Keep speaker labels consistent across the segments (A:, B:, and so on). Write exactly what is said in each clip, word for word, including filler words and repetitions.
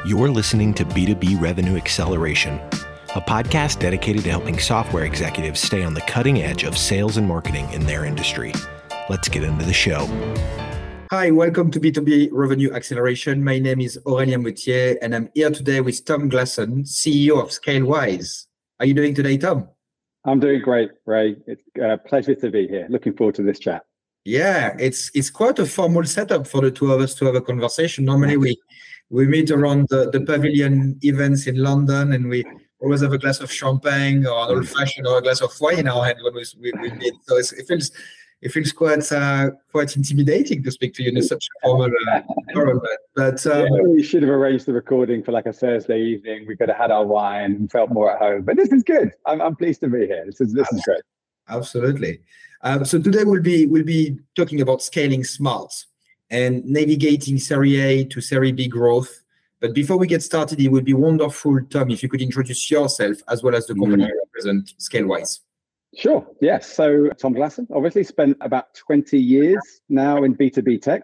A: You're listening to B two B Revenue Acceleration, a podcast dedicated to helping software executives stay on the cutting edge of sales and marketing in their industry. Let's get into the show.
B: Hi, welcome to B two B Revenue Acceleration. My name is Aurélien Moutier, and I'm here today with Tom Glasson, C E O of Scalewise. How are you doing today, Tom?
C: I'm doing great, Ray. It's a pleasure to be here. Looking forward to this chat.
B: Yeah, it's it's quite a formal setup for the two of us to have a conversation. Normally, we we meet around the, the pavilion events in London, and we always have a glass of champagne or an old-fashioned or a glass of wine in our hand when we we, we meet. So it's, it feels it feels quite uh, quite intimidating to speak to you in such a formal uh, environment. But um,
C: yeah, we should have arranged the recording for like a Thursday evening. We could have had our wine and felt more at home. But this is good. I'm I'm pleased to be here. This is this is great.
B: Absolutely. Um, so today we'll be we'll be talking about scaling smart and navigating Series A to Series B growth. But before we get started, it would be wonderful, Tom, if you could introduce yourself as well as the company you represent, Scalewise.
C: Sure. Yes. So Tom Glasson, obviously spent about twenty years now in B two B tech.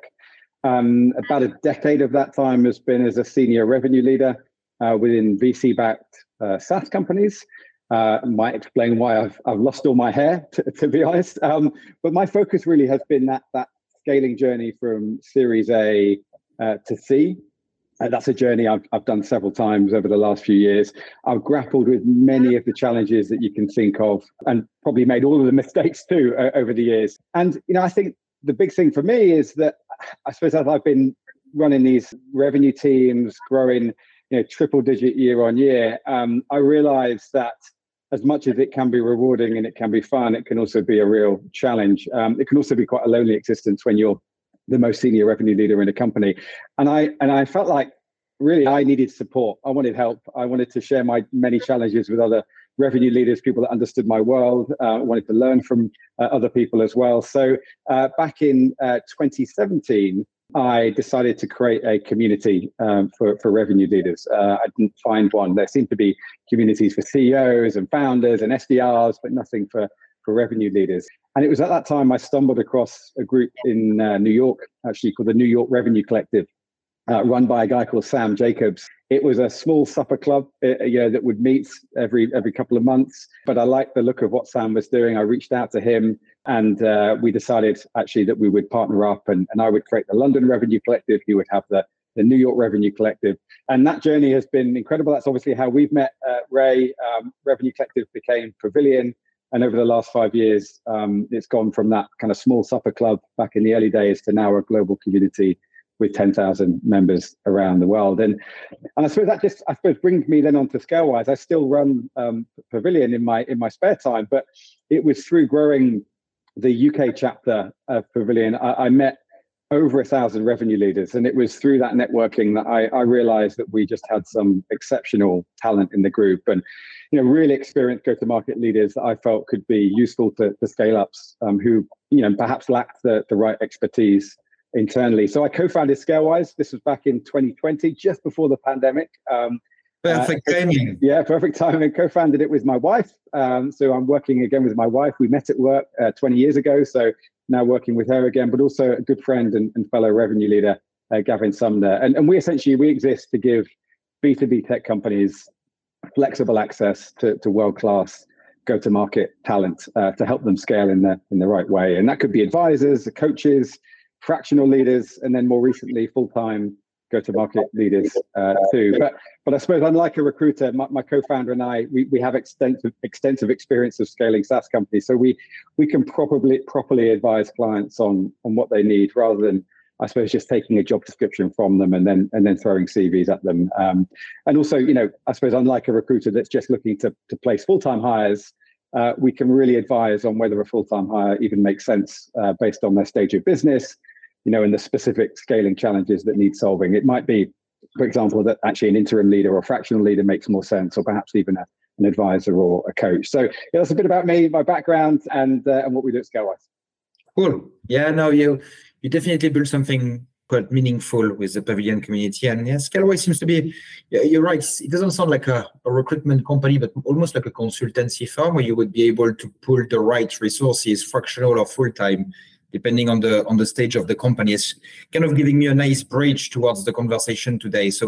C: Um, about a decade of that time has been as a senior revenue leader uh, within V C-backed uh, SaaS companies. Uh, might explain why I've I've lost all my hair, to, to be honest. Um, but my focus really has been that that scaling journey from Series A uh, to C. Uh, that's a journey I've I've done several times over the last few years. I've grappled with many of the challenges that you can think of, and probably made all of the mistakes too uh, over the years. And you know, I think the big thing for me is that I suppose as I've been running these revenue teams, growing, you know, triple digit year on year, um, I realized that as much as it can be rewarding and it can be fun, it can also be a real challenge. Um, it can also be quite a lonely existence when you're the most senior revenue leader in a company. And I and I felt like really I needed support. I wanted help. I wanted to share my many challenges with other revenue leaders, people that understood my world. Uh, I wanted to learn from uh, other people as well. So uh, back in uh, twenty seventeen, I decided to create a community um, for, for revenue leaders. Uh, I didn't find one. There seemed to be communities for C E Os and founders and S D Rs, but nothing for, for revenue leaders. And it was at that time I stumbled across a group in uh, New York, actually called the New York Revenue Collective, uh, run by a guy called Sam Jacobs. It was a small supper club uh, you know, that would meet every every couple of months. But I liked the look of what Sam was doing. I reached out to him, and uh, we decided actually that we would partner up, and, and I would create the London Revenue Collective. He would have the, the New York Revenue Collective. And that journey has been incredible. That's obviously how we've met, uh, Ray. Um, Revenue Collective became Pavilion. And over the last five years, um, it's gone from that kind of small supper club back in the early days to now a global community with ten thousand members around the world. And and I suppose that just, I suppose, brings me then on to Scalewise. I still run um, Pavilion in my in my spare time, but it was through growing the U K chapter of Pavilion, I, I met over a thousand revenue leaders. And it was through that networking that I, I realized that we just had some exceptional talent in the group, and you know, really experienced go-to-market leaders that I felt could be useful to, to scale-ups um, who, you know, perhaps lacked the, the right expertise internally. So I co-founded Scalewise. This was back in twenty twenty, just before the pandemic. Um,
B: perfect
C: uh,
B: timing.
C: Yeah, perfect timing. Co-founded it with my wife. Um, so I'm working again with my wife. We met at work uh, twenty years ago. So now working with her again, but also a good friend and, and fellow revenue leader, uh, Gavin Sumner. And, and we essentially, we exist to give B two B tech companies flexible access to, to world-class go-to-market talent uh, to help them scale in the in the right way. And that could be advisors, coaches, fractional leaders, and then more recently, full-time go-to-market leaders uh, too. But but I suppose unlike a recruiter, my, my co-founder and I, we, we have extensive extensive experience of scaling SaaS companies. So we we can properly properly advise clients on on what they need, rather than, I suppose, just taking a job description from them and then and then throwing C Vs at them. Um, and also, you know, I suppose unlike a recruiter that's just looking to to place full-time hires, uh, we can really advise on whether a full-time hire even makes sense uh, based on their stage of business, you know, and the specific scaling challenges that need solving. It might be, for example, that actually an interim leader or fractional leader makes more sense, or perhaps even a, an advisor or a coach. So yeah, that's a bit about me, my background, and uh, and what we do at Scalewise.
B: Cool. Yeah, no, you you definitely built something quite meaningful with the Pavilion community. And yeah, Scalewise seems to be, yeah, you're right, it doesn't sound like a, a recruitment company, but almost like a consultancy firm where you would be able to pull the right resources, fractional or full-time, depending on the on the stage of the company. It's kind of giving me a nice bridge towards the conversation today. So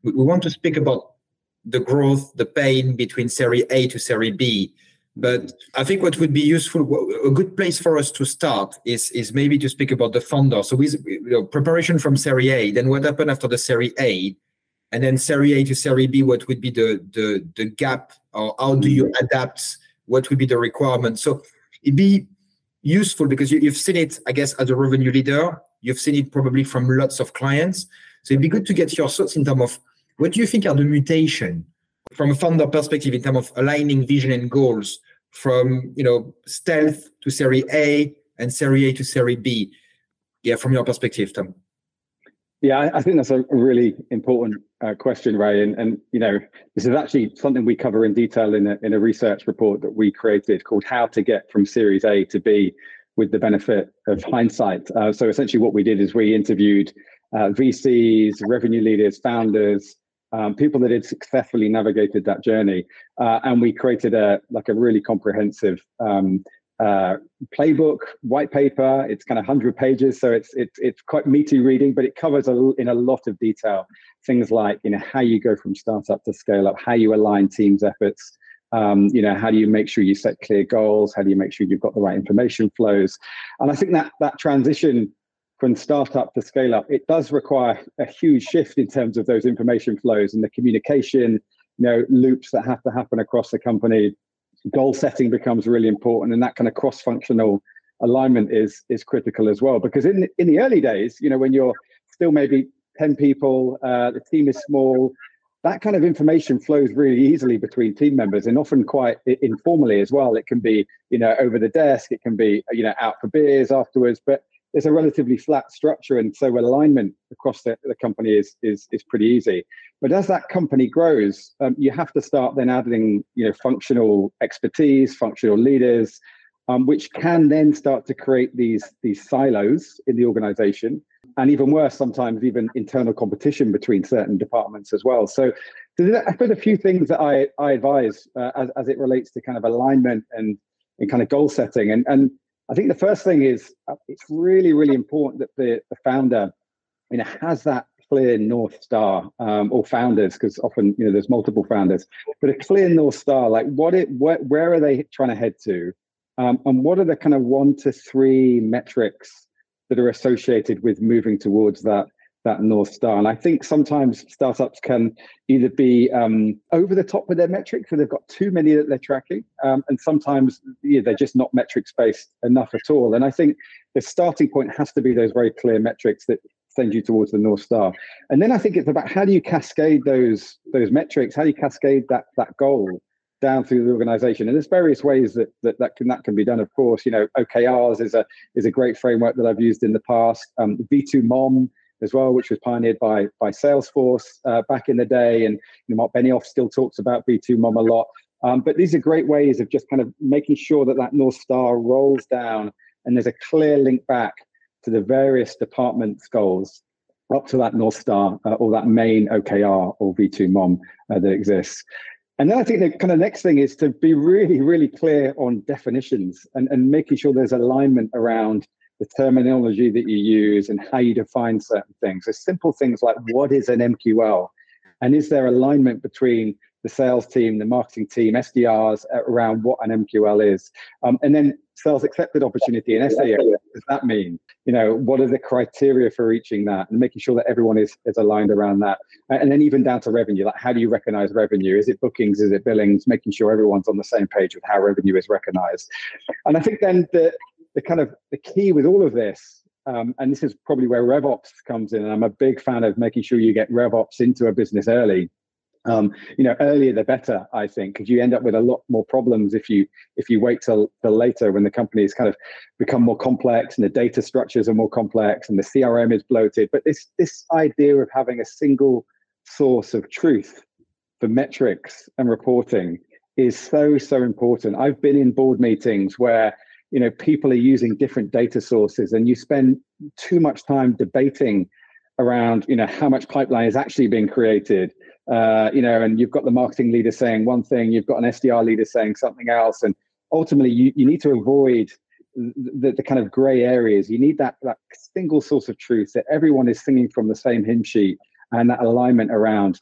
B: we, we want to speak about the growth, the pain between Series A to Series B. But I think what would be useful, a good place for us to start is, is maybe to speak about the founder. So with you know, preparation from Series A, then what happened after the Series A, and then Series A to Series B, what would be the, the, the gap, or how do you adapt, what would be the requirement? So it'd be useful because you, you've seen it, I guess, as a revenue leader, you've seen it probably from lots of clients. So it'd be good to get your thoughts in terms of what do you think are the mutation from a founder perspective in terms of aligning vision and goals from, you know, stealth to Series A and Series A to Series B? Yeah, from your perspective, Tom.
C: Yeah, I, I think that's a really important uh, question, Ray. And, and, you know, this is actually something we cover in detail in a, in a research report that we created called How to Get from Series A to B with the Benefit of Hindsight. Uh, so essentially what we did is we interviewed uh, V Cs, revenue leaders, founders, Um, people that had successfully navigated that journey, uh, and we created a like a really comprehensive um, uh, playbook, white paper. It's kind of one hundred pages, so it's it's it's quite meaty reading, but it covers a, in a lot of detail things like you know how you go from startup to scale up, how you align teams' efforts, um, you know how do you make sure you set clear goals, how do you make sure you've got the right information flows, and I think that that transition from startup to scale up, it does require a huge shift in terms of those information flows and the communication, you know, loops that have to happen across the company. Goal setting becomes really important, and that kind of cross-functional alignment is is critical as well. Because in in the early days, you know, when you're still maybe ten people, uh, the team is small, that kind of information flows really easily between team members, and often quite informally as well. It can be, you know, over the desk, it can be, you know, out for beers afterwards, but it's a relatively flat structure, and so alignment across the, the company is, is is pretty easy. But as that company grows, um, you have to start then adding, you know, functional expertise, functional leaders, um, which can then start to create these these silos in the organization, and even worse, sometimes even internal competition between certain departments as well. So, I put a few things that I I advise uh, as as it relates to kind of alignment and and kind of goal setting, and and. I think the first thing is uh, it's really, really important that the, the founder, you know, has that clear North Star, um, or founders, because often, you know, there's multiple founders, but a clear North Star, like what it, what, where are they trying to head to? Um, and what are the kind of one to three metrics that are associated with moving towards that, that North Star? And I think sometimes startups can either be um, over the top with their metrics, so they've got too many that they're tracking, um, and sometimes yeah, they're just not metrics based enough at all. And I think the starting point has to be those very clear metrics that send you towards the North Star. And then I think it's about how do you cascade those those metrics, how do you cascade that that goal down through the organization? And there's various ways that that, that can that can be done. Of course, you know, O K Rs is a is a great framework that I've used in the past. Um, V two Mom as well, which was pioneered by by Salesforce uh, back in the day, and you know, Mark Benioff still talks about V two Mom a lot. Um, but these are great ways of just kind of making sure that that North Star rolls down, and there's a clear link back to the various departments' goals up to that North Star uh, or that main O K R or V two Mom uh, that exists. And then I think the kind of next thing is to be really, really clear on definitions and, and making sure there's alignment around the terminology that you use and how you define certain things. So simple things like, what is an M Q L? And is there alignment between the sales team, the marketing team, S D Rs around what an M Q L is? Um, and then sales accepted opportunity and S A O, what does that mean? You know, what are the criteria for reaching that? And making sure that everyone is, is aligned around that. And then even down to revenue, like how do you recognize revenue? Is it bookings? Is it billings? Making sure everyone's on the same page with how revenue is recognized. And I think then the the kind of the key with all of this, um, and this is probably where RevOps comes in, and I'm a big fan of making sure you get RevOps into a business early. Um, you know, earlier the better, I think, because you end up with a lot more problems if you if you wait till, till later when the company's kind of become more complex and the data structures are more complex and the C R M is bloated. But this this idea of having a single source of truth for metrics and reporting is so, so important. I've been in board meetings where you know, people are using different data sources, and you spend too much time debating around, you know, how much pipeline is actually being created, uh, you know, and you've got the marketing leader saying one thing, you've got an S D R leader saying something else, and ultimately you, you need to avoid the, the kind of gray areas. You need that, that single source of truth that everyone is singing from the same hymn sheet, and that alignment around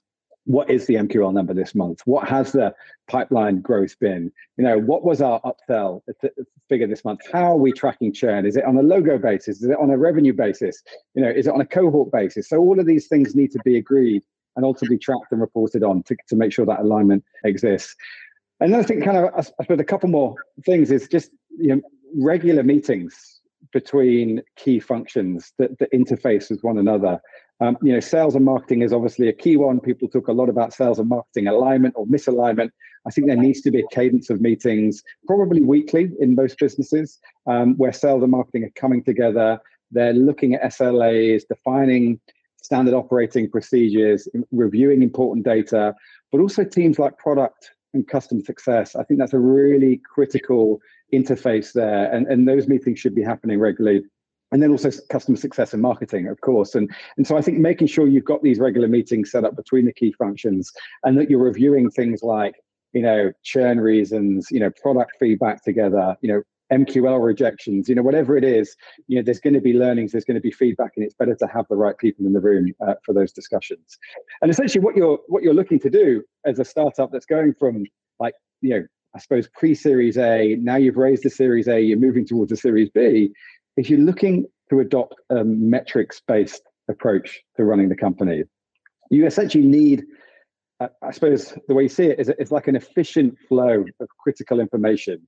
C: what is the M Q L number this month? What has the pipeline growth been? You know, what was our upsell figure this month? How are we tracking churn? Is it on a logo basis? Is it on a revenue basis? You know, is it on a cohort basis? So all of these things need to be agreed and ultimately tracked and reported on to, to make sure that alignment exists. And then I think kind of, I suppose a couple more things is just, you know, regular meetings between key functions that, that interface with one another. Um, you know, sales and marketing is obviously a key one. People talk a lot about sales and marketing alignment or misalignment. I think there needs to be a cadence of meetings, probably weekly in most businesses, um, where sales and marketing are coming together. They're looking at S L As, defining standard operating procedures, reviewing important data, but also teams like product and customer success. I think that's a really critical interface there. And, and those meetings should be happening regularly. And then also customer success and marketing, of course. And, and so I think making sure you've got these regular meetings set up between the key functions and that you're reviewing things like, you know, churn reasons, you know, product feedback together, you know, M Q L rejections, you know, whatever it is, you know, there's going to be learnings, there's going to be feedback, and it's better to have the right people in the room uh, for those discussions. And essentially what you're, what you're looking to do as a startup that's going from like, you know, I suppose pre-Series A, now you've raised the Series A, you're moving towards a Series B, if you're looking to adopt a metrics-based approach to running the company, you essentially need, uh, I suppose the way you see it is it's like an efficient flow of critical information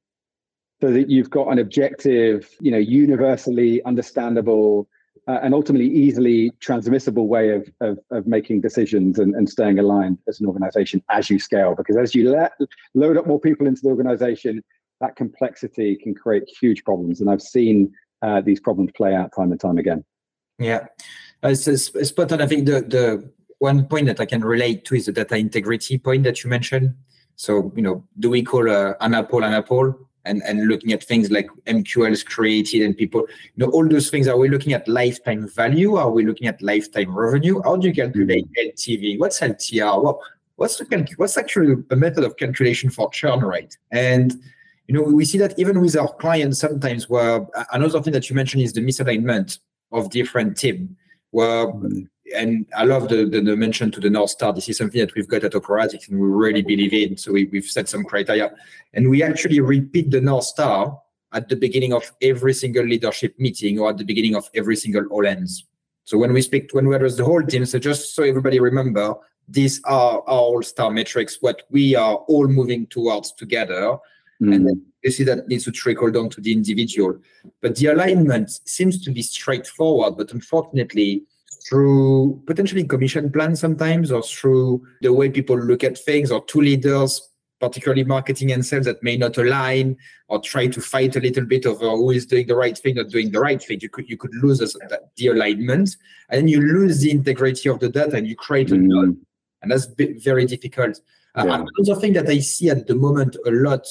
C: so that you've got an objective, you know, universally understandable uh, and ultimately easily transmissible way of, of, of making decisions and, and staying aligned as an organization as you scale. Because as you let, load up more people into the organization, that complexity can create huge problems. And I've seen Uh, these problems play out time and time again.
B: Yeah, uh, it's, it's spot on. I think the the one point that I can relate to is the data integrity point that you mentioned. So, you know, do we call uh, an apple an apple? And and looking at things like M Q Ls created and people, you know, all those things. Are we looking at lifetime value? Are we looking at lifetime revenue? How do you calculate L T V? What's L T R? What, what's the calc- what's actually a method of calculation for churn rate? And you know, we see that even with our clients sometimes where another thing that you mentioned is the misalignment of different teams. Where, and I love the, the, the mention to the North Star. This is something that we've got at Operatics and we really believe in. So we, we've set some criteria. And we actually repeat the North Star at the beginning of every single leadership meeting or at the beginning of every single all ends. So when we speak, when we address the whole team, so just so everybody remember, these are our all-star metrics, what we are all moving towards together. Mm. And then you see that needs to trickle down to the individual. But the alignment seems to be straightforward, but unfortunately, through potentially commission plans sometimes, or through the way people look at things, or two leaders, particularly marketing and sales, that may not align, or try to fight a little bit over who is doing the right thing, not doing the right thing. You could you could lose the alignment, and then you lose the integrity of the data, and you create a mm. node. And that's very difficult. Yeah. Uh, another thing that I see at the moment a lot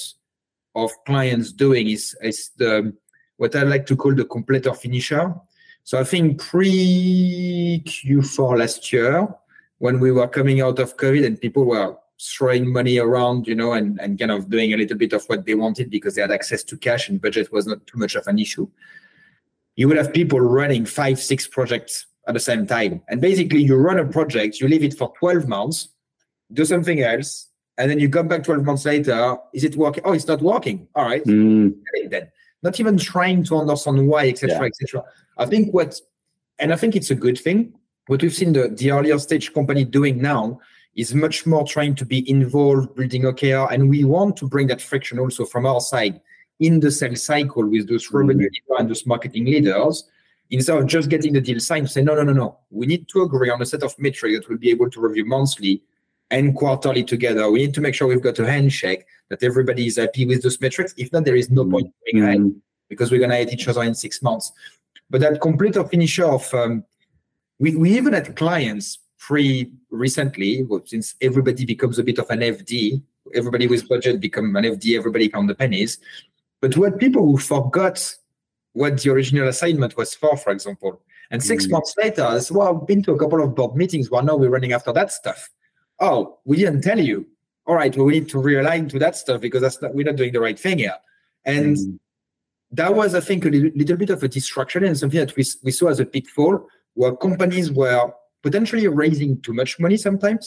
B: of clients doing is, is the what I like to call the completer finisher. So I think pre Q four last year, when we were coming out of COVID and people were throwing money around, you know, and, and kind of doing a little bit of what they wanted because they had access to cash and budget was not too much of an issue, you would have people running five, six projects at the same time. And basically you run a project, you leave it for twelve months, do something else, and then you come back twelve months later. Is it working? Oh, it's not working. All right. Mm. Then not even trying to understand why, et cetera, yeah. et cetera. I think what, and I think it's a good thing. What we've seen the, the earlier stage company doing now is much more trying to be involved, building O K R, and we want to bring that friction also from our side in the sales cycle with those revenue mm. leaders and those marketing leaders. Instead of just getting the deal signed, say no, no, no, no. We need to agree on a set of metrics that we'll be able to review monthly and quarterly together. We need to make sure we've got a handshake, that everybody is happy with those metrics. If not, there is no point in going ahead because we're going to hate each other in six months. But that completer finisher of, um, we, we even had clients pre recently, well, since everybody becomes a bit of an F D, everybody with budget become an F D, everybody count the pennies. But we had people who forgot what the original assignment was for, for example. And six mm. months later, I said, well, I've been to a couple of board meetings where now we're running after that stuff. Oh, we didn't tell you. All right, well, we need to realign to that stuff because that's not, we're not doing the right thing here. And mm. that was, I think, a little, little bit of a distraction and something that we, we saw as a pitfall, where companies were potentially raising too much money sometimes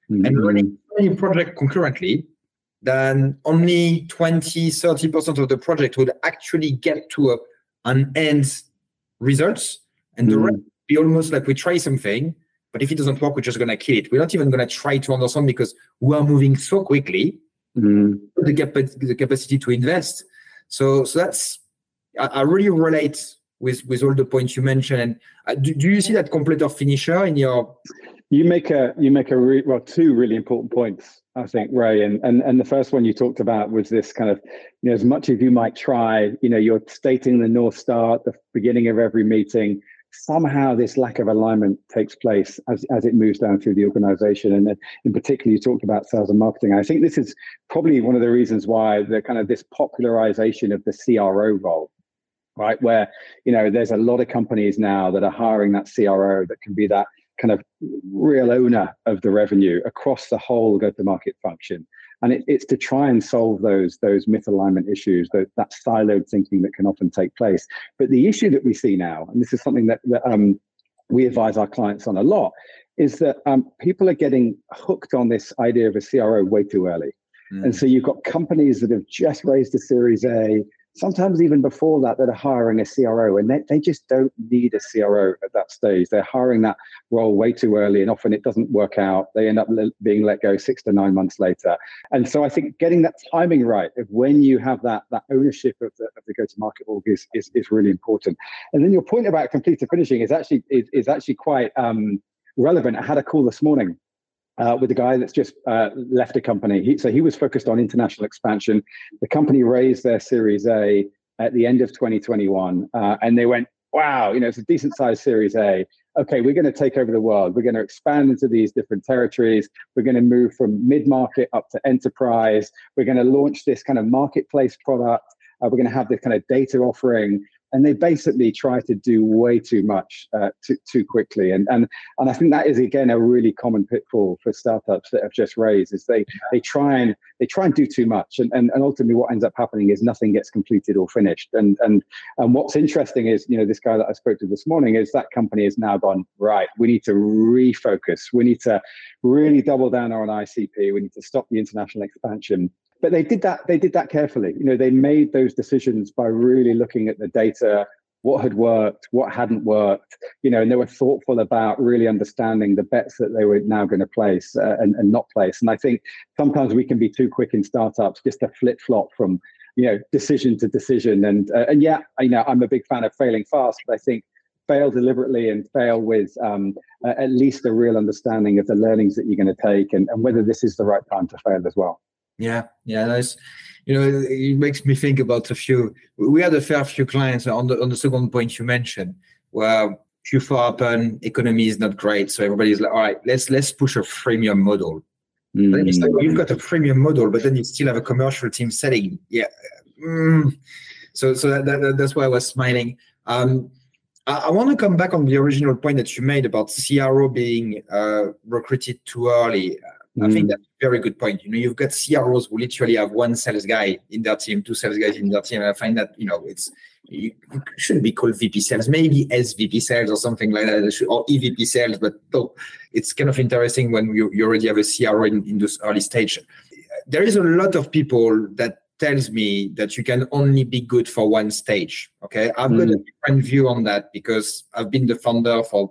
C: mm-hmm.
B: and running so many projects concurrently, then only twenty, thirty percent of the project would actually get to a, an end results. And the mm-hmm. rest would be almost like we try something, but if it doesn't work, we're just going to kill it. We're not even going to try to understand because we are moving so quickly, mm-hmm. the, capa- the capacity to invest. So, so that's, I, I really relate with, with all the points you mentioned. And uh, do, do you see that completer finisher in your...
C: You make a, you make a re- well, two really important points, I think, Ray. And, and, and the first one you talked about was this kind of, you know, as much as you might try, you know, you're stating the North Star at the beginning of every meeting, somehow this lack of alignment takes place as, as it moves down through the organization. And then in particular, you talked about sales and marketing. I think this is probably one of the reasons why the kind of this popularization of the C R O role, right? Where, you know, there's a lot of companies now that are hiring that C R O that can be that kind of real owner of the revenue across the whole go-to-market function. And it, it's to try and solve those, those misalignment issues, that, that siloed thinking that can often take place. But the issue that we see now, and this is something that, that um, we advise our clients on a lot, is that um, people are getting hooked on this idea of a C R O way too early. Mm. And so you've got companies that have just raised a Series A, sometimes even before that, that are hiring a C R O, and they, they just don't need a C R O at that stage. They're hiring that role way too early, and often it doesn't work out. They end up le- being let go six to nine months later. And so I think getting that timing right of when you have that, that ownership of the, of the go-to-market org is, is, is really important. And then your point about completer finishing is actually, is, is actually quite um, relevant. I had a call this morning Uh, with a guy that's just uh, left a company. He, so he was focused on international expansion. The company raised their Series A at the end of twenty twenty-one, uh, and they went, wow, you know, it's a decent sized Series A. Okay, we're going to take over the world. We're going to expand into these different territories. We're going to move from mid-market up to enterprise. We're going to launch this kind of marketplace product. Uh, we're going to have this kind of data offering. And they basically try to do way too much uh, too, too quickly. And, and and I think that is, again, a really common pitfall for startups that have just raised, is they they try and they try and do too much. And, and, and ultimately what ends up happening is nothing gets completed or finished. And, and, and what's interesting is, you know, this guy that I spoke to this morning, is that company has now gone, right, we need to refocus. We need to really double down on I C P. We need to stop the international expansion. But they did that. They did that carefully. You know, they made those decisions by really looking at the data, what had worked, what hadn't worked. You know, and they were thoughtful about really understanding the bets that they were now going to place uh, and, and not place. And I think sometimes we can be too quick in startups just to flip flop from, you know, decision to decision. And uh, and yeah, you know, I'm a big fan of failing fast, but I think fail deliberately and fail with um, uh, at least a real understanding of the learnings that you're going to take, and, and whether this is the right time to fail as well.
B: Yeah, yeah, that's, you know, it makes me think about a few. We had a fair few clients on the on the second point you mentioned, where Q four happened, economy is not great, so everybody's like, all right, let's let's push a freemium model. Mm. Then it's like, well, you've got a freemium model, but then you still have a commercial team selling. Yeah, mm. so so that, that, that's why I was smiling. Um, I, I want to come back on the original point that you made about C R O being uh, recruited too early. I think that's a very good point. You know, you've got C R Os who literally have one sales guy in their team, two sales guys in their team. And I find that, you know, it's, you shouldn't be called V P sales, maybe S V P sales or something like that, or E V P sales. But no, it's kind of interesting when you, you already have a C R O in, in this early stage. There is a lot of people that tells me that you can only be good for one stage. Okay, I've mm. got a different view on that, because I've been the founder for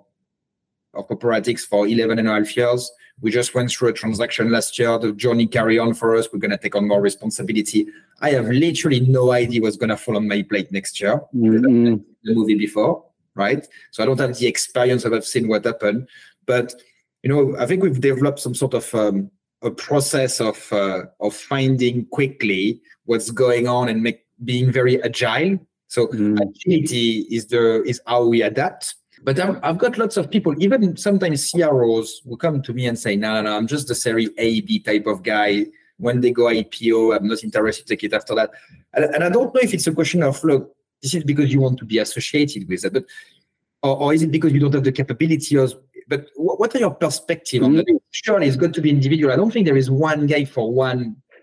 B: of Corporatics for eleven and a half years. We just went through a transaction last year. The journey carry on for us. We're going to take on more responsibility. I have literally no idea what's going to fall on my plate next year. Mm-hmm. The movie before, right? So I don't have the experience of I've seen what happened. But, you know, I think we've developed some sort of um, a process of uh, of finding quickly what's going on and make, being very agile. So mm-hmm. agility is the is how we adapt. But I've, I've got lots of people, even sometimes C R Os, who come to me and say, no, no, no, I'm just the Series A, B type of guy. When they go I P O, I'm not interested to take it after that. And, and I don't know if it's a question of, look, this is because you want to be associated with it, but or, or is it because you don't have the capability? Or, but what are your perspective on that? Surely it's got to be individual. I don't think there is one guy for one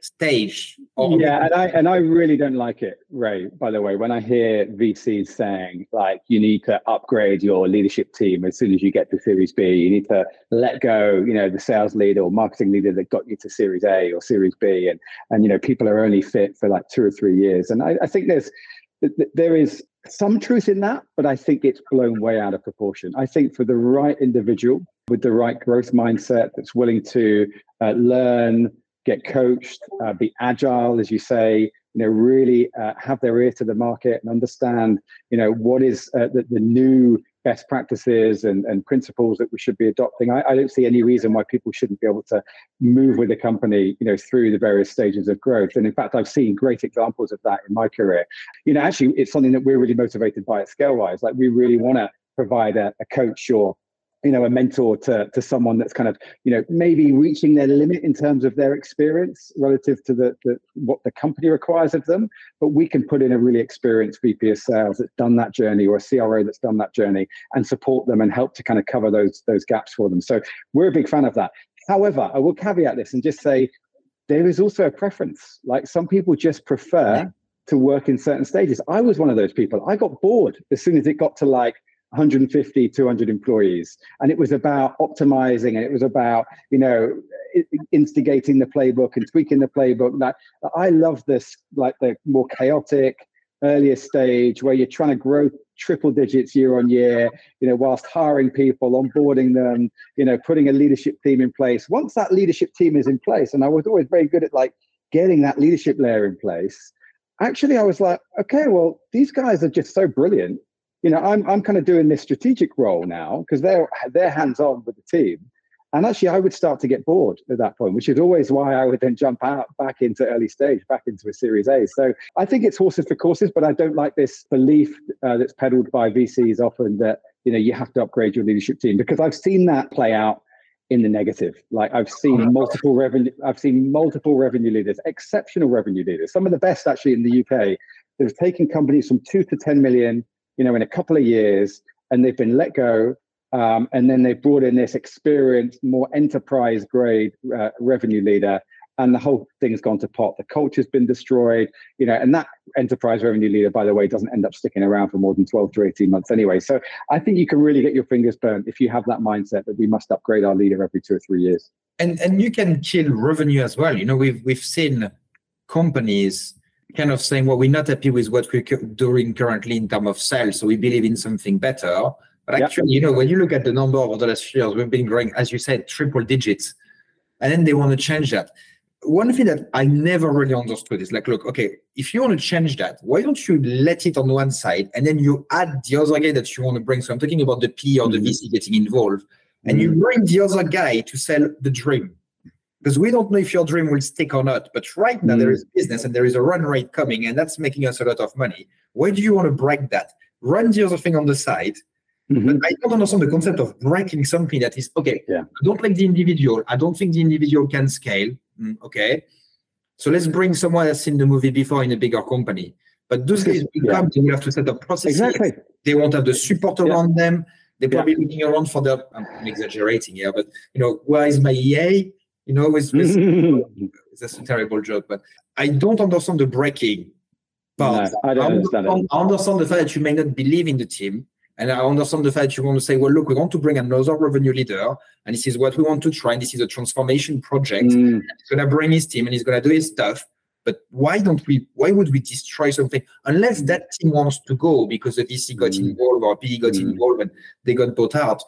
B: stage.
C: Or yeah, and I and I really don't like it, Ray, by the way, when I hear V Cs saying, like, you need to upgrade your leadership team as soon as you get to Series B, you need to let go, you know, the sales leader or marketing leader that got you to Series A or Series B, and, and you know, people are only fit for like two or three years. And I, I think there's there is some truth in that, but I think it's blown way out of proportion. I think for the right individual with the right growth mindset that's willing to uh, learn, get coached, uh, be agile, as you say, you know, really uh, have their ear to the market and understand, you know, what is uh, the, the new best practices and, and principles that we should be adopting. I, I don't see any reason why people shouldn't be able to move with the company, you know, through the various stages of growth. And in fact, I've seen great examples of that in my career. You know, actually, it's something that we're really motivated by at Scalewise. Like, we really want to provide a, a coach or, you know, a mentor to, to someone that's kind of, you know, maybe reaching their limit in terms of their experience relative to the, the what the company requires of them. But we can put in a really experienced V P of sales that's done that journey, or a C R O that's done that journey, and support them and help to kind of cover those, those gaps for them. So we're a big fan of that. However, I will caveat this and just say there is also a preference. Like, some people just prefer yeah. to work in certain stages. I was one of those people. I got bored as soon as it got to like one hundred fifty, two hundred employees. And it was about optimizing, and it was about, you know, instigating the playbook and tweaking the playbook. Like, I love this, like the more chaotic, earlier stage where you're trying to grow triple digits year on year, you know, whilst hiring people, onboarding them, you know, putting a leadership team in place. Once that leadership team is in place, and I was always very good at like getting that leadership layer in place, actually, I was like, okay, well, these guys are just so brilliant. You know, I'm I'm kind of doing this strategic role now because they're they're hands-on with the team. And actually, I would start to get bored at that point, which is always why I would then jump out back into early stage, back into a Series A. So I think it's horses for courses, but I don't like this belief uh, that's peddled by V Cs often that, you know, you have to upgrade your leadership team, because I've seen that play out in the negative. Like, I've seen multiple revenue, I've seen multiple revenue leaders, exceptional revenue leaders, some of the best actually in the U K, that have taken companies from two to ten million, you know, in a couple of years, and they've been let go. Um, and then they brought in this experienced, more enterprise grade uh, revenue leader, and the whole thing's gone to pot. The culture's been destroyed, you know, and that enterprise revenue leader, by the way, doesn't end up sticking around for more than twelve to eighteen months anyway. So I think you can really get your fingers burnt if you have that mindset that we must upgrade our leader every two or three years.
B: And and you can kill revenue as well. You know, we've we've seen companies kind of saying, well, we're not happy with what we're doing currently in terms of sales, so we believe in something better. But actually, yep. you know, when you look at the number over the last few years, we've been growing, as you said, triple digits. And then they want to change that. One thing that I never really understood is like, look, okay, if you want to change that, why don't you let it on one side and then you add the other guy that you want to bring? So I'm talking about the P or the mm-hmm. V C getting involved. And mm-hmm. you bring the other guy to sell the dream. Because we don't know if your dream will stick or not. But right now, mm-hmm. there is business and there is a run rate coming, and that's making us a lot of money. Why do you want to break that? Run the other thing on the side. Mm-hmm. But I don't understand the concept of breaking something that is, okay, yeah. I don't like the individual. I don't think the individual can scale. Mm, okay. So let's bring someone that's seen the movie before in a bigger company. But those guys will yeah. come, they will have to set up processes. Exactly. They won't have the support around yeah. them. They're probably yeah. looking around for their, I'm exaggerating here, but, you know, where is my E A? You know, with, with that's a terrible joke, but I don't understand the breaking part.
C: No, I don't I understand, understand
B: it. I understand the fact that you may not believe in the team. And I understand the fact that you want to say, well, look, we want to bring another revenue leader, and this is what we want to try. And this is a transformation project. Mm. He's going to bring his team and he's going to do his stuff. But why don't we, why would we destroy something? Unless that team wants to go because the V C got mm. involved or P E got mm. involved and they got bought out.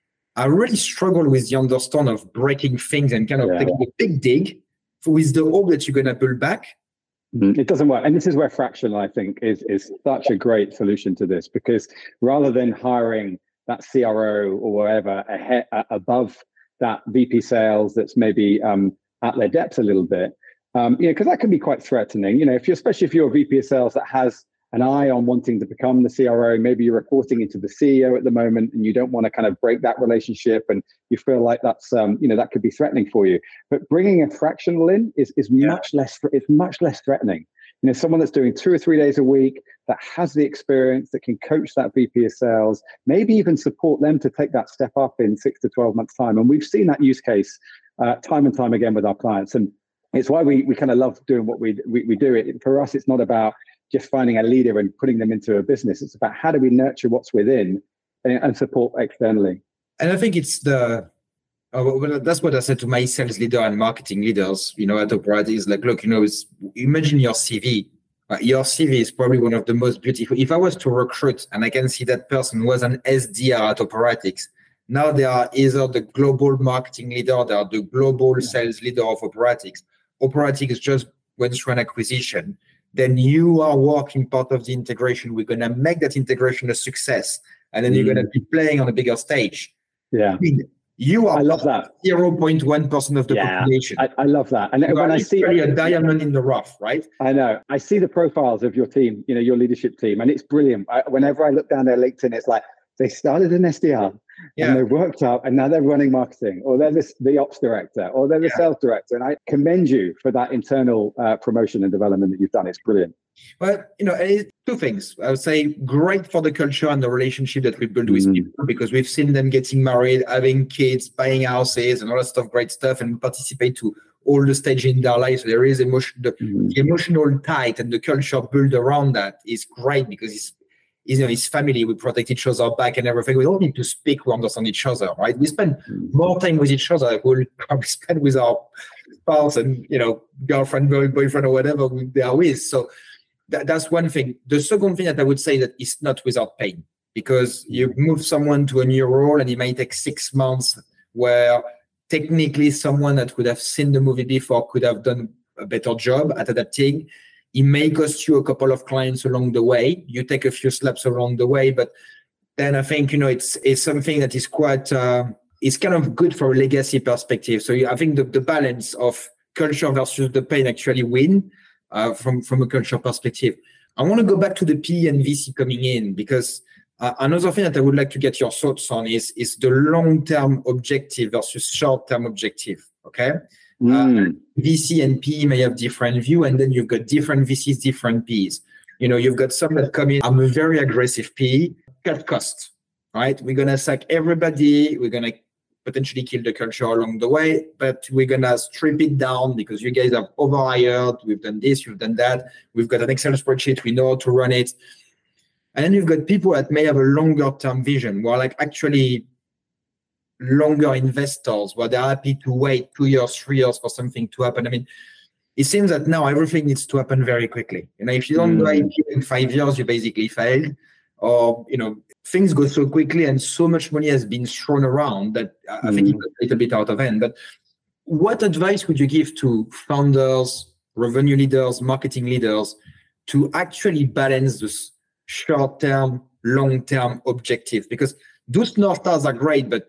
B: I really struggle with the understanding of breaking things and kind of yeah. taking a big dig with the hope that you're going to pull back.
C: It doesn't work. And this is where fractional, I think, is, is such a great solution to this, because rather than hiring that C R O or whatever ahead, uh, above that V P sales that's maybe um, at their depth a little bit, um, you know, because that can be quite threatening. You know, if you're, especially if you're a V P of sales that has an eye on wanting to become the C R O, maybe you're reporting into the C E O at the moment and you don't want to kind of break that relationship and you feel like that's, um, you know, that could be threatening for you. But bringing a fractional in is, is yeah. much less, it's much less threatening. You know, someone that's doing two or three days a week, that has the experience, that can coach that V P of sales, maybe even support them to take that step up in six to twelve months time. And we've seen that use case uh, time and time again with our clients. And it's why we we kind of love doing what we, we we do. It for us, it's not about just finding a leader and putting them into a business. It's about how do we nurture what's within and, and support externally.
B: And I think it's the uh, well, that's what I said to my sales leader and marketing leaders, you know, at Operatic is like, look, you know, it's, imagine your C V. Uh, your C V is probably one of the most beautiful. If I was to recruit and I can see that person was an S D R at Operatics, now they are either the global marketing leader, they are the global sales leader of Operatics. Operatics just went through an acquisition. Then you are working part of the integration. We're going to make that integration a success. And then mm. you're going to be playing on a bigger stage.
C: Yeah.
B: I mean, you are
C: I love that.
B: zero point one percent of the
C: yeah,
B: population.
C: I, I love that. And
B: you
C: when I see
B: a diamond in the rough, right?
C: I know. I see the profiles of your team, you know, your leadership team, and it's brilliant. I, whenever I look down their LinkedIn, it's like they started an S D R yeah. and they worked up and now they're running marketing, or they're this, the ops director, or they're the yeah. sales director. And I commend you for that internal uh, promotion and development that you've done. It's brilliant.
B: Well, you know, two things. I would say great for the culture and the relationship that we build with mm. people, because we've seen them getting married, having kids, buying houses, and all that stuff, great stuff, and participate to all the stages in their life. So there is emotion, the, mm. the emotional tie and the culture built around that is great, because it's, you know, it's family. We protect each other back and everything. We don't need to speak. We understand each other, right? We spend more time with each other. We'll probably spend with our spouse and, you know, girlfriend, boyfriend, or whatever they are with. So that, that's one thing. The second thing that I would say that is not without pain, because you move someone to a new role and it may take six months where technically someone that would have seen the movie before could have done a better job at adapting. It may cost you a couple of clients along the way. You take a few slaps along the way, but then I think, you know, it's it's something that is quite, uh, it's kind of good for a legacy perspective. So I think the, the balance of culture versus the pain actually win uh, from, from a culture perspective. I want to go back to the P E and V C coming in, because uh, another thing that I would like to get your thoughts on is, is the long-term objective versus short-term objective, okay? Mm. Uh, V C and P E may have different view, and then you've got different V Cs, different P Es. You know, you've got some that come in, I'm a very aggressive P E, cut cost, right? We're going to sack everybody. We're going to potentially kill the culture along the way, but we're going to strip it down because you guys have overhired. We've done this, you've done that. We've got an Excel spreadsheet. We know how to run it. And then you've got people that may have a longer term vision, where like actually longer investors, where they're happy to wait two years, three years for something to happen. I mean, it seems that now everything needs to happen very quickly. You know, if you don't mm. go I P O in five years, you basically failed. Or, you know, things go so quickly and so much money has been thrown around that I mm. think it's a little bit out of hand. But what advice would you give to founders, revenue leaders, marketing leaders to actually balance this short-term, long-term objective? Because those North Stars are great, but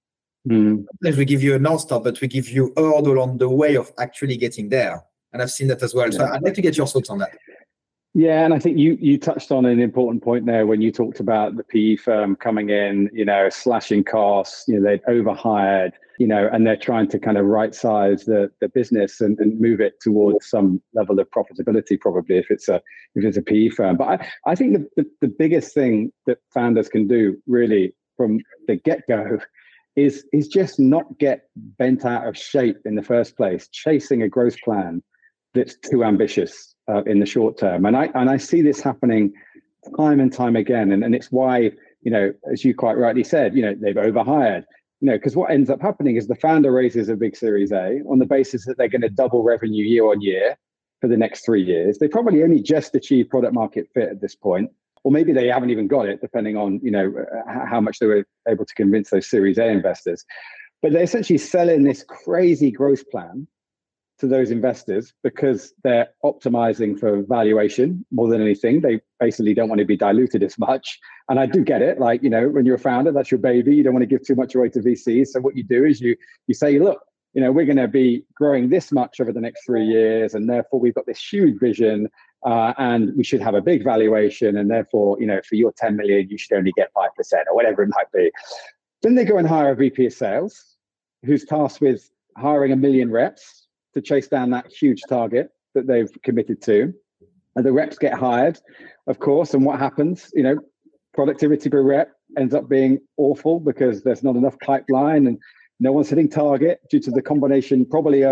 B: Mm. we give you a North Star, but we give you a hurdle on the way of actually getting there. And I've seen that as well. Yeah. So I'd like to get your thoughts on that.
C: Yeah, and I think you you touched on an important point there when you talked about the P E firm coming in, you know, slashing costs, you know, they'd overhired, you know, and they're trying to kind of right size the, the business and, and move it towards some level of profitability, probably if it's a if it's a P E firm. But I, I think the, the, the biggest thing that founders can do really from the get-go is is just not get bent out of shape in the first place, chasing a growth plan that's too ambitious uh, in the short term. And I and I see this happening time and time again. And, and it's why, you know, as you quite rightly said, you know, they've overhired, you know, because what ends up happening is the founder raises a big Series A on the basis that they're going to double revenue year on year for the next three years. They probably only just achieved product market fit at this point. Or maybe they haven't even got it, depending on, you know, how much they were able to convince those Series A investors. But they're essentially selling this crazy growth plan to those investors because they're optimizing for valuation more than anything. They basically don't want to be diluted as much. And I do get it. Like, you know, when you're a founder, that's your baby. You don't want to give too much away to V Cs. So what you do is you you say, look, you know, we're going to be growing this much over the next three years. And therefore, we've got this huge vision. Uh, and we should have a big valuation, and therefore, you know, for your ten million, you should only get five percent or whatever it might be. Then they go and hire a V P of sales who's tasked with hiring a million reps to chase down that huge target that they've committed to. And the reps get hired, of course. And what happens? You know, productivity per rep ends up being awful because there's not enough pipeline and no one's hitting target due to the combination probably of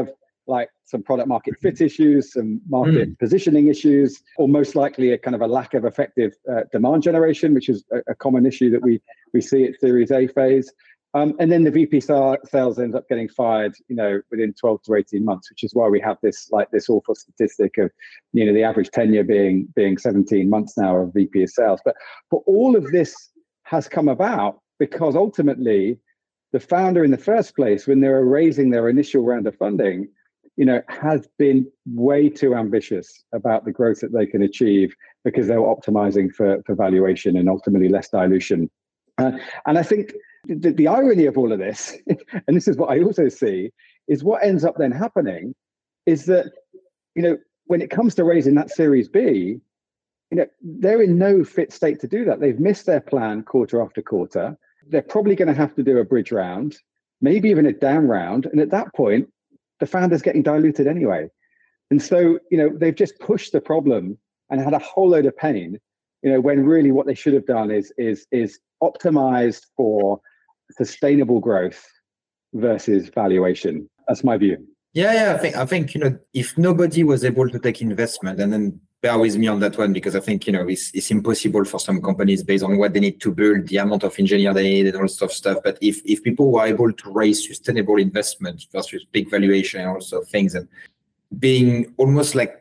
C: like some product market fit issues, some market
B: Mm.
C: positioning issues, or most likely a kind of a lack of effective uh, demand generation, which is a, a common issue that we we see at Series A phase. Um, and then the V P sales ends up getting fired, you know, within twelve to eighteen months, which is why we have this like this awful statistic of, you know, the average tenure being being seventeen months now of V P of sales. But but all of this has come about because ultimately the founder in the first place, when they were raising their initial round of funding, you know, has been way too ambitious about the growth that they can achieve because they were optimizing for, for valuation and ultimately less dilution. Uh, and I think the, the irony of all of this, and this is what I also see, is what ends up then happening is that, you know, when it comes to raising that Series B, you know, they're in no fit state to do that. They've missed their plan quarter after quarter. They're probably going to have to do a bridge round, maybe even a down round. And at that point, the founder's getting diluted anyway. And so, you know, they've just pushed the problem and had a whole load of pain, you know, when really what they should have done is, is, is optimized for sustainable growth versus valuation. That's my view.
B: Yeah, yeah, I think, I think, you know, if nobody was able to take investment, and then bear with me on that one, because I think, you know, it's, it's impossible for some companies based on what they need to build, the amount of engineer they need and all sorts of stuff. But if, if people were able to raise sustainable investment versus big valuation and also things, and being almost like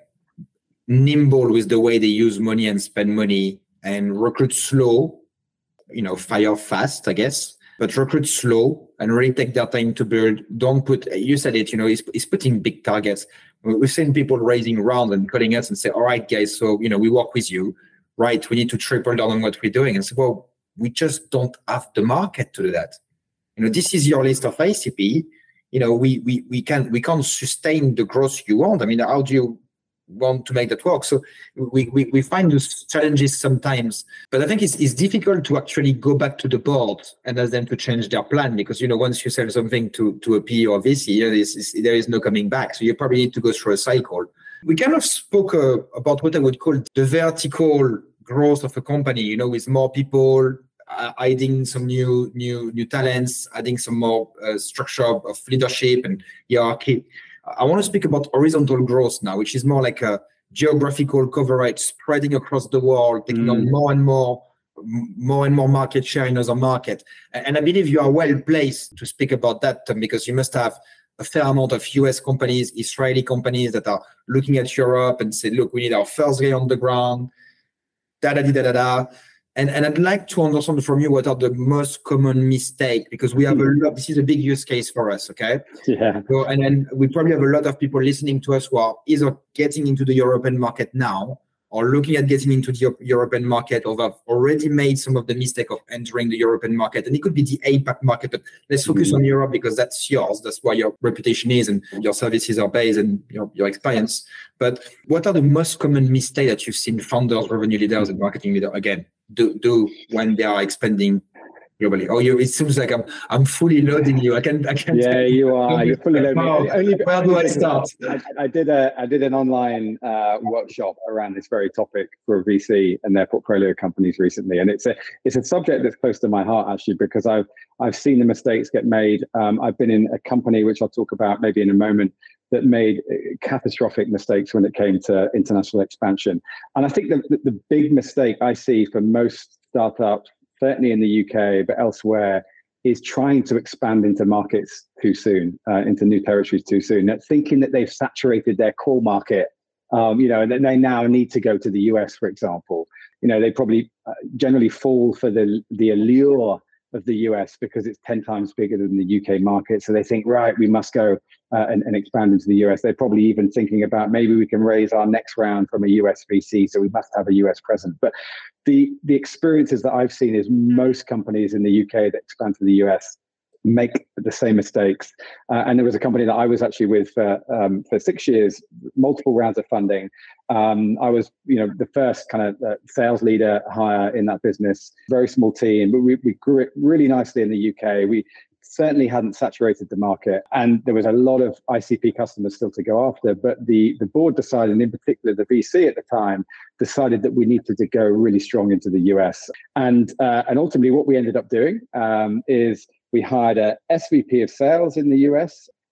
B: nimble with the way they use money and spend money and recruit slow, you know, fire fast, I guess, but recruit slow and really take their time to build. Don't put, you said it, you know, it's, it's putting big targets. We've seen people raising rounds and calling us and say, all right, guys, so, you know, we work with you, right? We need to triple down on what we're doing. And say, well, we just don't have the market to do that. You know, this is your list of I C P. You know, we we we can we can't sustain the growth you want. I mean, how do you want to make that work? So we we, we find those challenges sometimes, but I think it's it's difficult to actually go back to the board and ask them to change their plan, because, you know, once you sell something to to a P E or V C, you know, this is, there is no coming back. So you probably need to go through a cycle. We kind of spoke uh, about what I would call the vertical growth of a company, you know, with more people, uh, adding some new new new talents, adding some more uh, structure of leadership and hierarchy. I want to speak about horizontal growth now, which is more like a geographical coverage spreading across the world, taking mm. on more and more, more and more market share in other markets. And I believe you are well placed to speak about that, Tom, because you must have a fair amount of U S companies, Israeli companies that are looking at Europe and say, look, we need our first guy on the ground, da da da da da. And, and I'd like to understand from you what are the most common mistakes, because we have a lot, this is a big use case for us, okay?
C: Yeah.
B: So, and then we probably have a lot of people listening to us who are either getting into the European market now or looking at getting into the European market, or have already made some of the mistake of entering the European market. And it could be the A PAC market, but let's focus mm-hmm. on Europe because that's yours. That's where your reputation is and your services are based and your, your experience. But what are the most common mistakes that you've seen founders, revenue leaders, and marketing leaders, again, do, do when they are expanding globally? Oh, you, it seems like I'm I'm fully loading you. I can I can.
C: Yeah, you are. You're fully loading.
B: Oh, only, where do I start?
C: I, I did a I did an online uh, workshop around this very topic for a V C and their portfolio companies recently, and it's a it's a subject that's close to my heart actually, because I've I've seen the mistakes get made. Um, I've been in a company which I'll talk about maybe in a moment that made catastrophic mistakes when it came to international expansion. And I think the, the, the big mistake I see for most startups, certainly in the U K, but elsewhere, is trying to expand into markets too soon, uh, into new territories too soon, that thinking that they've saturated their core market, um, you know, and that they now need to go to the U S, for example. You know, they probably uh, generally fall for the, the allure of the U S because it's ten times bigger than the U K market. So they think, right, we must go uh, and, and expand into the U S. They're probably even thinking about maybe we can raise our next round from a U S V C, so we must have a U S presence. But the, the experiences that I've seen is most companies in the U K that expand to the U S make the same mistakes. Uh, and there was a company that I was actually with for, um, for six years, multiple rounds of funding. Um, I was, you know, the first kind of uh, sales leader hire in that business, very small team, but we, we grew it really nicely in the U K. We certainly hadn't saturated the market, and there was a lot of I C P customers still to go after. But the, the board decided, and in particular the V C at the time, decided that we needed to go really strong into the U S. And, uh, and ultimately what we ended up doing um, is we hired a S V P of sales in the U S,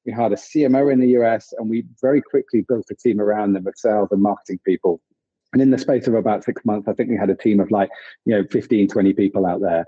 C: We hired a C M O in the U S, and we very quickly built a team around them of sales and marketing people. And in the space of about six months, I think we had a team of like, you know, fifteen, twenty people out there.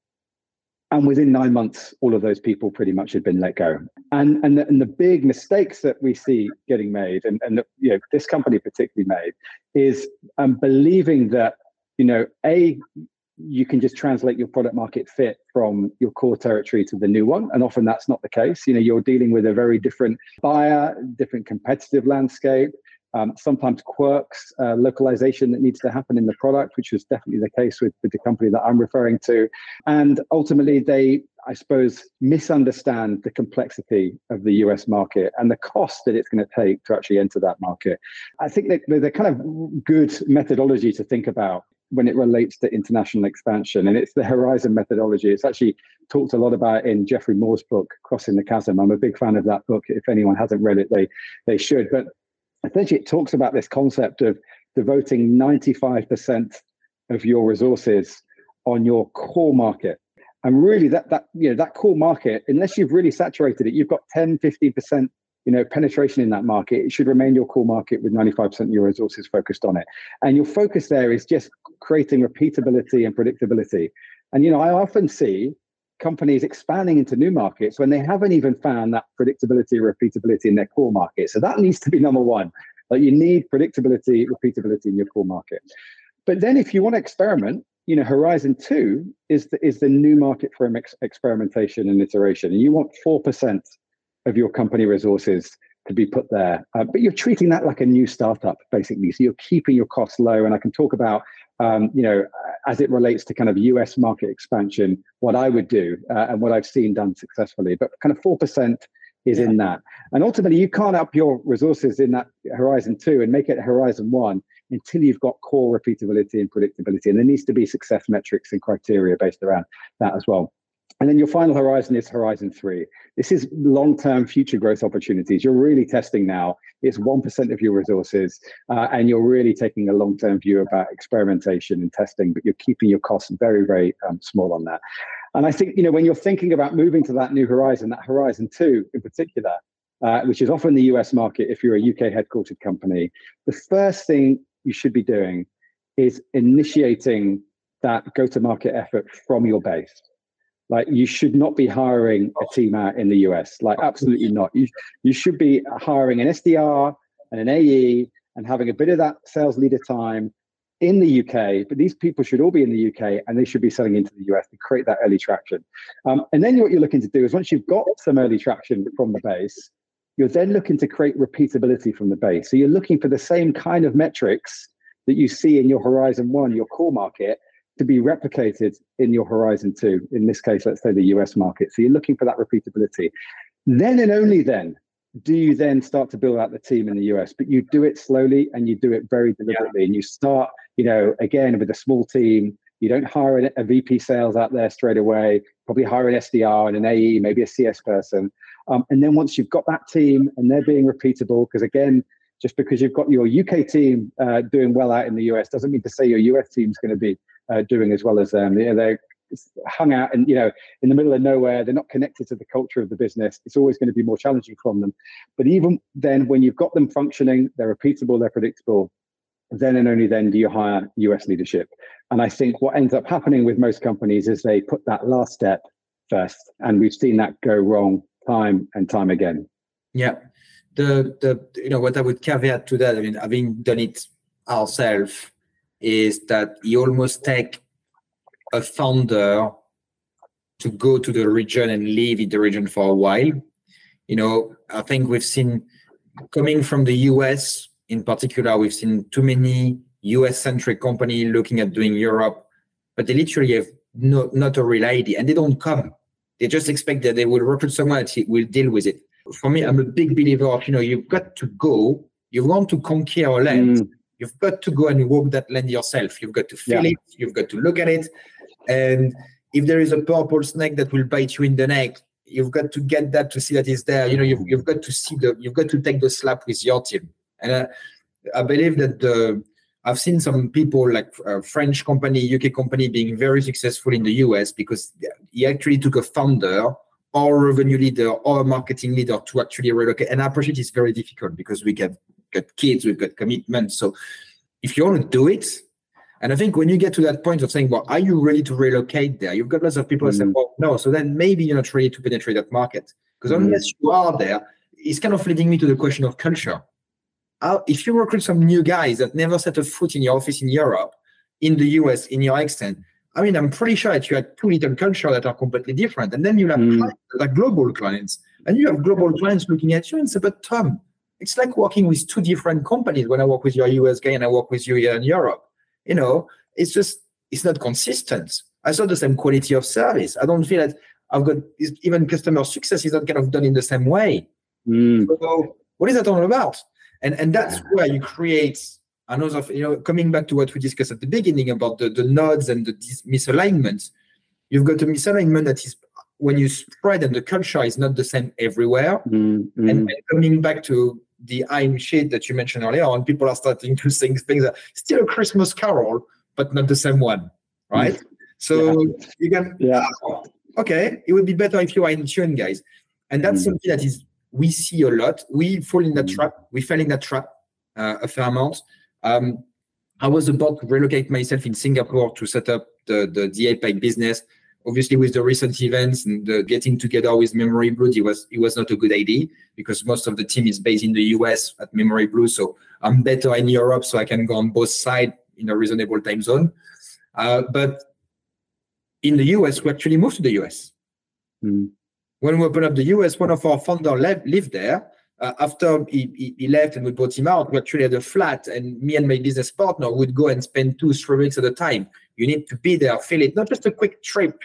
C: And within nine months, all of those people pretty much had been let go. And and the, and the big mistakes that we see getting made, and, and you know, this company particularly made, is um, believing that, you know, A, you can just translate your product market fit from your core territory to the new one. And often that's not the case. You know, you're dealing with a very different buyer, different competitive landscape. Um, sometimes quirks, uh, localization that needs to happen in the product, which was definitely the case with, with the company that I'm referring to. And ultimately, they, I suppose, misunderstand the complexity of the U S market and the cost that it's going to take to actually enter that market. I think that there's a kind of good methodology to think about when it relates to international expansion, and it's the Horizon methodology. It's actually talked a lot about in Geoffrey Moore's book, Crossing the Chasm. I'm a big fan of that book. If anyone hasn't read it, they they should. But essentially, it talks about this concept of devoting ninety-five percent of your resources on your core market. And really, that that you know that core market, unless you've really saturated it, you've got ten, fifteen percent you know, penetration in that market. It should remain your core market with ninety-five percent of your resources focused on it. And your focus there is just creating repeatability and predictability. And, you know, I often see companies expanding into new markets when they haven't even found that predictability or repeatability in their core market. So that needs to be number one. Like, you need predictability, repeatability in your core market. But then if you want to experiment, you know, Horizon two is the, is the new market for ex- experimentation and iteration. And you want four percent of your company resources to be put there. Uh, but you're treating that like a new startup, basically. So you're keeping your costs low. And I can talk about, um, you know, as it relates to kind of U S market expansion, what I would do uh, and what I've seen done successfully. But kind of four percent is yeah. in that. And ultimately, you can't up your resources in that Horizon two and make it Horizon one until you've got core repeatability and predictability. And there needs to be success metrics and criteria based around that as well. And then your final horizon is Horizon three. This is long-term future growth opportunities. You're really testing now. It's one percent of your resources, uh, and you're really taking a long-term view about experimentation and testing, but you're keeping your costs very, very um, small on that. And I think, you know, when you're thinking about moving to that new horizon, that Horizon two in particular, uh, which is often the U S market if you're a U K headquartered company, the first thing you should be doing is initiating that go-to-market effort from your base. Like, you should not be hiring a team out in the U S. Like, absolutely not. You, you should be hiring an S D R and an A E and having a bit of that sales leader time in the U K. But these people should all be in the U K, and they should be selling into the U S to create that early traction. Um, and then what you're looking to do is, once you've got some early traction from the base, you're then looking to create repeatability from the base. So you're looking for the same kind of metrics that you see in your Horizon one, your core market, to be replicated in your Horizon two, in this case, let's say the U S market. So you're looking for that repeatability. Then and only then do you then start to build out the team in the U S, but you do it slowly and you do it very deliberately. Yeah. And you start, you know, again, with a small team. You don't hire a, a V P sales out there straight away, probably hire an S D R and an A E, maybe a C S person. Um, and then once you've got that team and they're being repeatable, because again, just because you've got your U K team uh, doing well out in the U S doesn't mean to say your U S team is going to be uh, doing as well as them. You know, they're hung out and, you know, in the middle of nowhere. They're not connected to the culture of the business. It's always going to be more challenging from them. But even then, when you've got them functioning, they're repeatable, they're predictable, then and only then do you hire U S leadership. And I think what ends up happening with most companies is they put that last step first. And we've seen that go wrong time and time again.
B: Yeah. The, the you know, what I would caveat to that, I mean, having done it ourselves, is that you almost take a founder to go to the region and live in the region for a while. You know, I think we've seen, coming from the U S in particular, we've seen too many U S-centric companies looking at doing Europe, but they literally have no, not a real idea, and they don't come. They just expect that they will recruit someone that will deal with it. For me, I'm a big believer of, you know, you've got to go, you want to conquer a land, mm. you've got to go and walk that land yourself. You've got to feel yeah. it, you've got to look at it. And if there is a purple snake that will bite you in the neck, you've got to get that to see that it's there. You know, you've, you've got to see the, you've got to take the slap with your team. And uh, I believe that the, I've seen some people like a French company, U K company being very successful in the U S because he actually took a founder or revenue leader or marketing leader to actually relocate. And I appreciate it's very difficult because we get got kids, we've got commitments. So if you want to do it, and I think when you get to that point of saying, well, are you ready to relocate there? You've got lots of people mm. who say, well, no. So then maybe you're not ready to penetrate that market. Because mm. unless you are there, it's kind of leading me to the question of culture. How, if you recruit some new guys that never set a foot in your office in Europe, in the U S, in your extent, I mean, I'm pretty sure that you had two little cultures that are completely different. And then you have mm. clients that are global clients. And you have global clients looking at you and say, but Tom, it's like working with two different companies when I work with your U S guy and I work with you here in Europe. You know, it's just, it's not consistent. I saw the same quality of service. I don't feel that I've got, even customer success is not kind of done in the same way. Mm. So what is that all about? And and that's where you create another, you know, coming back to what we discussed at the beginning about the, the nodes and the misalignments. You've got a misalignment that is when you spread and the culture is not the same everywhere. Mm-hmm. And, and coming back to the I'm shit that you mentioned earlier on, people are starting to sing things that still a Christmas carol, but not the same one, right? Mm-hmm. So yeah. you can, yeah. oh, okay, it would be better if you are in tune, guys. And that's mm-hmm. something that is, we see a lot. We fall in that mm-hmm. trap. We fell in that trap uh, a fair amount. Um, I was about to relocate myself in Singapore to set up the, the, the A PAC business. Obviously, with the recent events and the getting together with Memory Blue, it was it was not a good idea because most of the team is based in the U S at Memory Blue. So I'm better in Europe, so I can go on both sides in a reasonable time zone. Uh, but in the U S, we actually moved to the U S. Mm. When we opened up the U S, one of our founders lived, lived there. Uh, after he, he, he left and we brought him out, we actually had a flat, and me and my business partner would go and spend two, three weeks at a time. You need to be there, feel it, not just a quick trip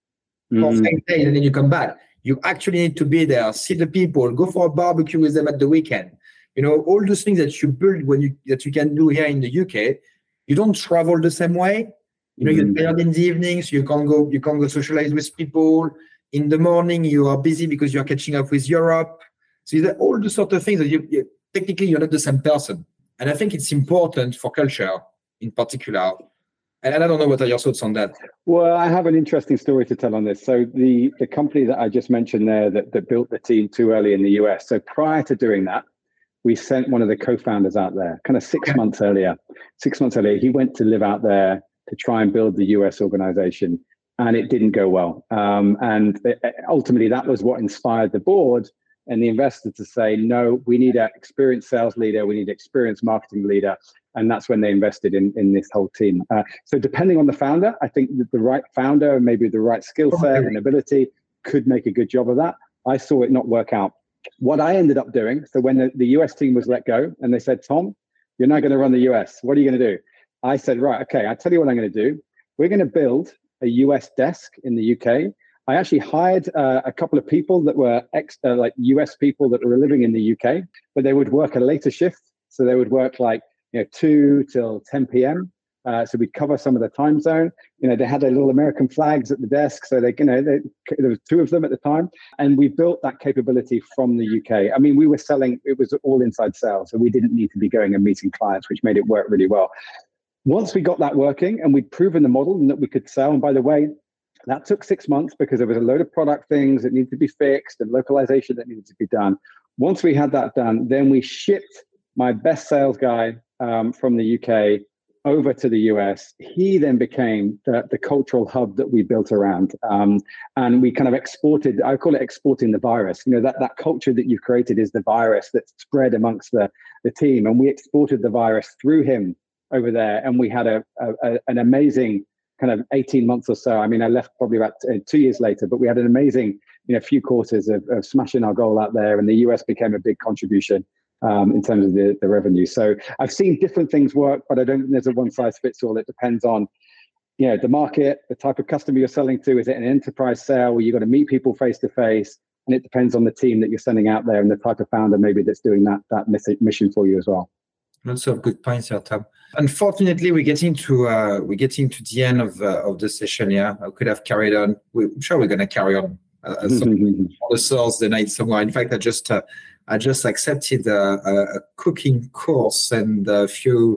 B: mm. for five days and then you come back. You actually need to be there, see the people, go for a barbecue with them at the weekend. You know, all those things that you build when you that you can do here in the U K. You don't travel the same way. You know, mm. you're tired in the evenings, you can't go, you can't go socialize with people. In the morning, you are busy because you're catching up with Europe. So these are all the sort of things that you, you technically you're not the same person. And I think it's important for culture in particular. And I don't know what are your thoughts on that.
C: Well, I have an interesting story to tell on this. So the, the company that I just mentioned there that, that built the team too early in the U S. So prior to doing that, we sent one of the co-founders out there kind of six okay. months earlier. Six months earlier, he went to live out there to try and build the U S organization. And it didn't go well. Um, and it, ultimately, that was what inspired the board and the investor to say, no, we need an experienced sales leader. We need an experienced marketing leader. And that's when they invested in, in this whole team. Uh, so depending on the founder, I think that the right founder and maybe the right skill set and ability could make a good job of that. I saw it not work out. What I ended up doing, so when the, the U S team was let go and they said, Tom, you're not going to run the U S. What are you going to do? I said, right, okay, I'll tell you what I'm going to do. We're going to build a U S desk in the U K. I actually hired uh, a couple of people that were ex, uh, like U S people that were living in the U K, but they would work a later shift. So they would work like, you know, two till ten p.m. Uh, so we'd cover some of the time zone. You know, they had their little American flags at the desk. So they, you know, they, there was two of them at the time. And we built that capability from the U K. I mean, we were selling, it was all inside sales. So we didn't need to be going and meeting clients, which made it work really well. Once we got that working and we'd proven the model and that we could sell, and by the way, that took six months because there was a load of product things that needed to be fixed and localization that needed to be done. Once we had that done, then we shipped my best sales guy um, from the U K over to the U S. He then became the, the cultural hub that we built around. Um, and we kind of exported, I call it exporting the virus. You know, that, that culture that you've created is the virus that's spread amongst the, the team. And we exported the virus through him over there, and we had a, a an amazing kind of eighteen months or so. I mean, I left probably about two years later, but we had an amazing, you know, few quarters of, of smashing our goal out there, and the U S became a big contribution um, in terms of the, the revenue. So I've seen different things work, but I don't think there's a one size fits all. It depends on, you know, the market, the type of customer you're selling to. Is it an enterprise sale where you've got to meet people face to face? And it depends on the team that you're sending out there and the type of founder maybe that's doing that that mission for you as well.
B: Lots of good points here, Tom. Unfortunately, we're getting to uh, we're getting to the end of uh, of the session. Yeah, I could have carried on. We, I'm sure we're going to carry on uh, some, on the Thursday night somewhere. In fact, I just uh, I just accepted a, a cooking course and a few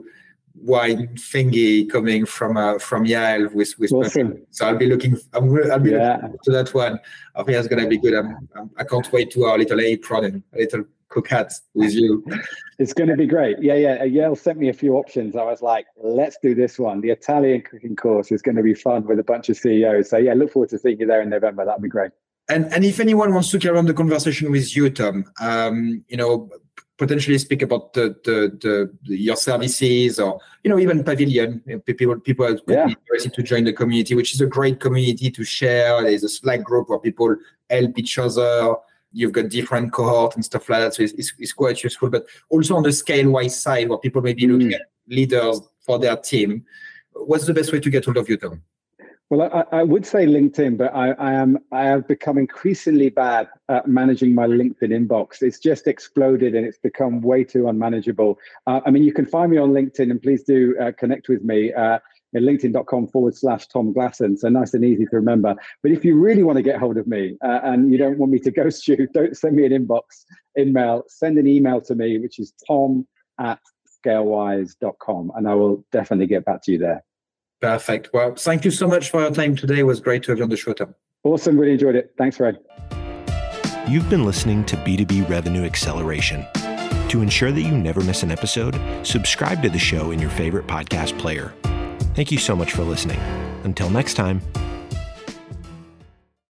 B: wine thingy coming from uh, from Yael with with
C: awesome.
B: So I'll be looking. I'm, I'll be
C: yeah.
B: looking to that one. I think that's gonna be good. I'm, I'm, I can't wait to our little apron and a little cook hat with you.
C: It's going to be great. Yeah, yeah. Yael sent me a few options. I was like, let's do this one. The Italian cooking course is going to be fun with a bunch of C E Os. So yeah, look forward to seeing you there in November. That'd be great.
B: And and if anyone wants to carry on the conversation with you, Tom, um, you know, potentially speak about the, the the your services, or you know, even Pavilion. People people are
C: yeah.
B: interested to join the community, which is a great community to share. There's a Slack group where people help each other. You've got different cohorts and stuff like that, so it's, it's, it's quite useful. But also on the scale-wise side, where people may be looking mm. at leaders for their team, what's the best way to get hold of you, Tom?
C: Well, I, I would say LinkedIn, but I, I am I have become increasingly bad at managing my LinkedIn inbox. It's just exploded and it's become way too unmanageable. Uh, I mean, you can find me on LinkedIn, and please do uh, connect with me. Uh, linkedin.com forward slash Tom Glasson. So nice and easy to remember. But if you really want to get hold of me uh, and you don't want me to ghost you, don't send me an inbox email. Send an email to me, which is tom at scalewise dot com. And I will definitely get back to you there.
B: Perfect. Well, thank you so much for your time today. It was great to have you on the show, Tom.
C: Awesome. Really enjoyed it. Thanks, Fred.
A: You've been listening to B two B Revenue Acceleration. To ensure that you never miss an episode, subscribe to the show in your favorite podcast player. Thank you so much for listening. Until next time.